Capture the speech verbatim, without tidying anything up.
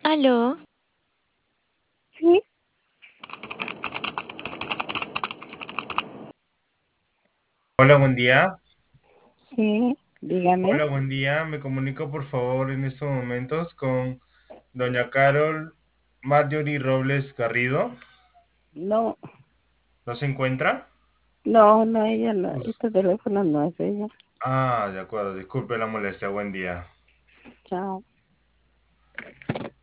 Aló, Sí, Hola, buen día. sí, dígame. Hola, buen día. Me comunico por favor en estos momentos con doña Carol Marjorie Robles Garrido. No, ¿No se encuentra? no, no, ella no, Us- este teléfono no es de ella. Ah, de acuerdo. Disculpe la molestia. Buen día. Chao.